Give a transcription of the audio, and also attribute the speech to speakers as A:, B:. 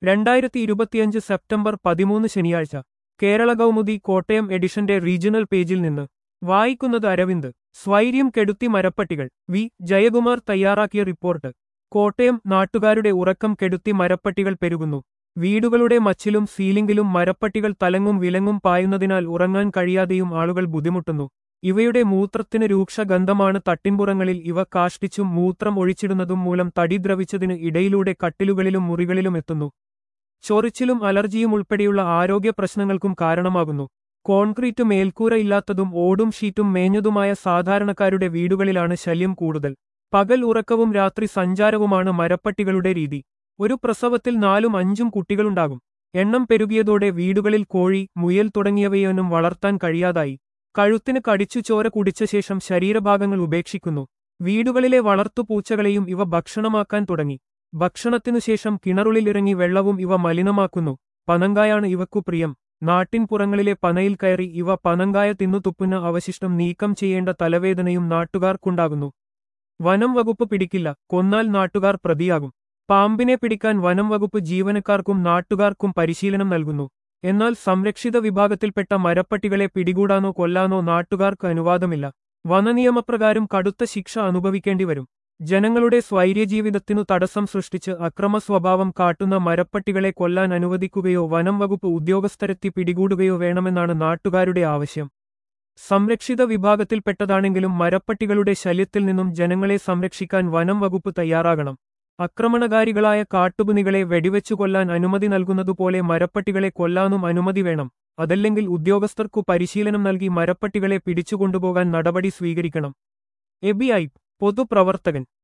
A: 2025 September 13 ശനിയാഴ്ച കേരള കൗമുദി കോട്ടയം എഡിഷന്റെ regional പേജിൽ നിന്ന് വായിക്കുന്നത് അരവിന്ദ്. സ്വൈര്യം കെടുത്തി മരപ്പട്ടികൾ. വി ജയകുമാർ തയ്യാറാക്കിയ റിപ്പോർട്ട്. കോട്ടയം. നാട്ടുകാരുടെ ഉറക്കം കെടുത്തി മരപ്പട്ടികൾ പെരുകുന്നു. വീടുകളുടെ മച്ചിലും സീലിംഗിലും മരപ്പട്ടികൾ തലങ്ങും വിലങ്ങും പായുന്നതിനാൽ ഉറങ്ങാൻ കഴിയാതെയും ആളുകൾ ബുദ്ധിമുട്ടുന്നു. ഇവയുടെ മൂത്രത്തിന് രൂക്ഷ ഗന്ധമാണ്. തട്ടിൻപുറങ്ങളിൽ ഇവ കാഷ്ടിച്ചും മൂത്രം ഒഴിച്ചിടുന്നതും മൂലം തടി ദ്രവിച്ചതിന് ഇടയിലൂടെ കട്ടിലുകളിലും മുറികളിലും എത്തുന്നു. ചൊറിച്ചിലും അലർജിയും ഉൾപ്പെടെയുള്ള ആരോഗ്യ പ്രശ്നങ്ങൾക്കും കാരണമാകുന്നു. കോൺക്രീറ്റ് മേൽക്കൂര ഇല്ലാത്തതും ഓടും ഷീറ്റും മേഞ്ഞതുമായ സാധാരണക്കാരുടെ വീടുകളിലാണ് ശല്യം കൂടുതൽ. പകൽ ഉറക്കവും രാത്രി സഞ്ചാരവുമാണ് മരപ്പട്ടികളുടെ രീതി. ഒരു പ്രസവത്തിൽ 4-5 കുട്ടികളുണ്ടാകും. എണ്ണം പെരുകിയതോടെ വീടുകളിൽ കോഴി, മുയൽ തുടങ്ങിയവയൊന്നും വളർത്താൻ കഴിയാതായി. കഴുത്തിന് കടിച്ചു ചോര കുടിച്ച ശേഷം ശരീരഭാഗങ്ങൾ ഉപേക്ഷിക്കുന്നു. വീടുകളിലെ വളർത്തുപൂച്ചകളെയും ഇവ ഭക്ഷണമാക്കാൻ തുടങ്ങി. ഭക്ഷണത്തിനുശേഷം കിണറുകളിലിറങ്ങി വെള്ളവും ഇവ മലിനമാക്കുന്നു. പനങ്കായാണ് ഇവക്കു പ്രിയം. നാട്ടിൻപുറങ്ങളിലെ പനയിൽ കയറി ഇവ പനങ്കായ തിന്നു തുപ്പുന്ന അവശിഷ്ടം നീക്കം ചെയ്യേണ്ട തലവേദനയും നാട്ടുകാർക്കുണ്ടാകുന്നു. വനം വകുപ്പ് പിടിക്കില്ല. കൊന്നാൽ നാട്ടുകാർ പ്രതിയാകും. പാമ്പിനെ പിടിക്കാൻ വനം വകുപ്പ് ജീവനക്കാർക്കും നാട്ടുകാർക്കും പരിശീലനം നൽകുന്നു. എന്നാൽ സംരക്ഷിത വിഭാഗത്തിൽപ്പെട്ട മരപ്പട്ടികളെ പിടികൂടാനോ കൊല്ലാനോ നാട്ടുകാർക്ക് അനുവാദമില്ല. വനനിയമപ്രകാരം കടുത്ത ശിക്ഷ അനുഭവിക്കേണ്ടി വരും. ജനങ്ങളുടെ സ്വൈര്യജീവിതത്തിനു തടസ്സം സൃഷ്ടിച്ച് അക്രമ സ്വഭാവം കാട്ടുന്ന മരപ്പട്ടികളെ കൊല്ലാൻ അനുവദിക്കുകയോ വനം വകുപ്പ് ഉദ്യോഗസ്ഥരെത്തി പിടികൂടുകയോ വേണമെന്നാണ് നാട്ടുകാരുടെ ആവശ്യം. സംരക്ഷിത വിഭാഗത്തിൽപ്പെട്ടതാണെങ്കിലും മരപ്പട്ടികളുടെ ശല്യത്തിൽ നിന്നും ജനങ്ങളെ സംരക്ഷിക്കാൻ വനം വകുപ്പ് തയ്യാറാകണം. ആക്രമണകാരികളായ കാട്ടുപന്നികളെ വെടിവെച്ചു കൊല്ലാൻ അനുമതി നൽകുന്നതുപോലെ മരപ്പട്ടികളെ കൊല്ലാനും അനുമതി വേണം. അതല്ലെങ്കിൽ ഉദ്യോഗസ്ഥർക്കു പരിശീലനം നൽകി മരപ്പട്ടികളെ പിടിച്ചുകൊണ്ടുപോകാൻ നടപടി സ്വീകരിക്കണം. എബി ഐപ്പ് പൊതുപ്രവർത്തകൻ.